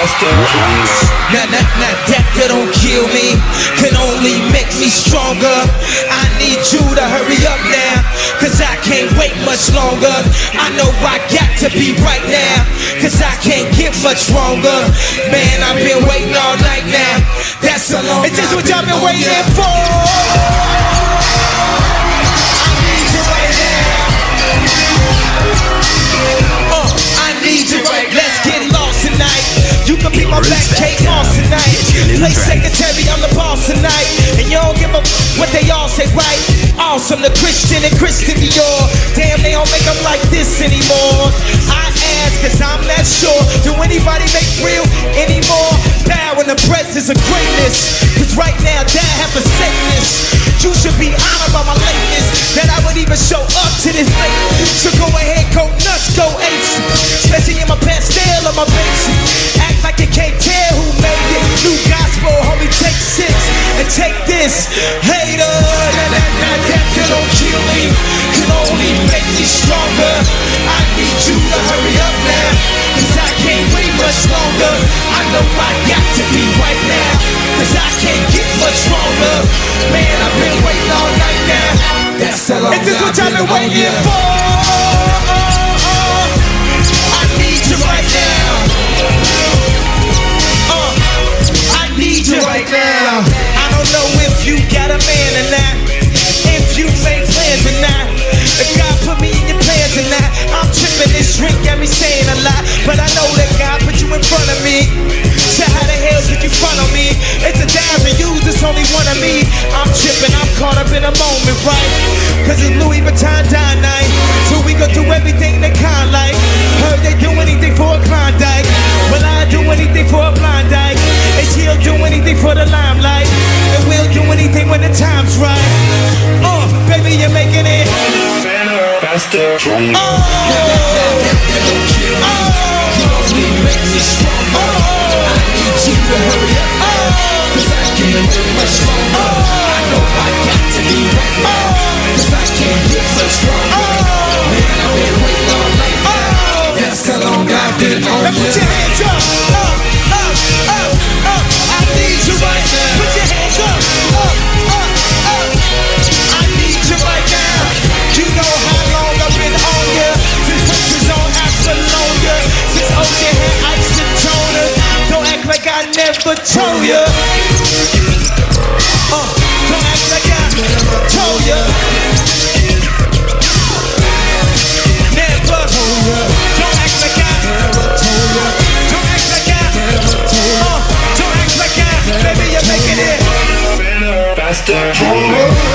Now that don't kill me, can only make me stronger. I need you to hurry up now, cause I can't wait much longer. I know I got to be right now, cause I can't get much stronger. Man, I've been waiting all night now. That's a long time. Is this what y'all been waiting for? I need you right now. I need you right now. Let's get lost tonight. You can be my back cake boss tonight. Play secretary, I'm the boss tonight. And you don't give a what they all say, right? Awesome, the Christian and Christian Dior. Damn, they don't make them like this anymore. I ask, cause I'm not sure. Do anybody make real anymore? Bow in the presence of greatness. Cause right now, that have forsaken this. You should be honored by my lateness, that I would even show up to this late. So go ahead, go nuts, go apes. Especially in my pastel or my basic. Act like you can't tell who made it. New gospel, homie, take 6 and take this. Hater, that don't kill me, can only make me stronger. I need you to hurry up now, cause I can't wait much longer. I know I got to be right now, cause I can't get much stronger. Man, I've been waiting all night now. That's how long. Is this what y'all been waiting for? I need you right now. I need you right now. I don't know if you got a man or not, if you make plans or not, if God put me in your plans or not. I'm tripping, this drink got me saying a lot, but I know that God put you in front of me. So how the hell could you front on me? It's a dime to use, it's only one of me. I'm tripping, I'm caught up in a moment, right? Cause it's Louis Vuitton dine night, so we gon' do everything they kind like. Heard they do anything for a Klondike, well I do anything for a blind dyke. And she'll do anything for the limelight, and we'll do anything when the time's right. Baby, you're making it faster, stronger. I need you to hurry up, cause I can't wait much longer. I know I got to be right now, cause I can't get much stronger. Man, I've been waiting all night now. That's how long I've been on you. Put your hands up, I need you right now. Put your hands up, I need you right now. You know how long I've been on you, since Prince was on Apollonia, since OJ had isotoners. Don't act like I never told ya. Don't act like I never told ya. Never told ya. Don't act like I never told ya. Don't act like I never told ya. Don't act like I, baby, you're making it faster, stronger.